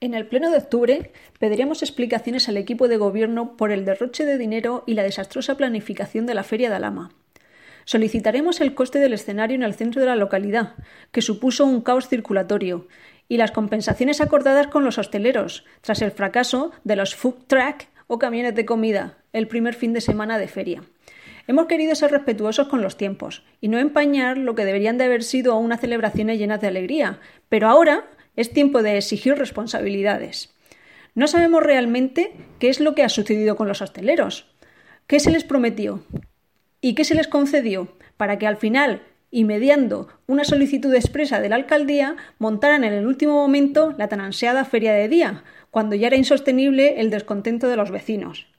En el pleno de octubre pediremos explicaciones al equipo de gobierno por el derroche de dinero y la desastrosa planificación de la Feria de Alhama. Solicitaremos el coste del escenario en el centro de la localidad, que supuso un caos circulatorio, y las compensaciones acordadas con los hosteleros, tras el fracaso de los food truck o camiones de comida, el primer fin de semana de feria. Hemos querido ser respetuosos con los tiempos y no empañar lo que deberían de haber sido unas celebraciones llenas de alegría, pero ahora es tiempo de exigir responsabilidades. No sabemos realmente qué es lo que ha sucedido con los hosteleros, qué se les prometió y qué se les concedió para que al final, y mediando una solicitud expresa de la alcaldía, montaran en el último momento la tan ansiada feria de día, cuando ya era insostenible el descontento de los vecinos.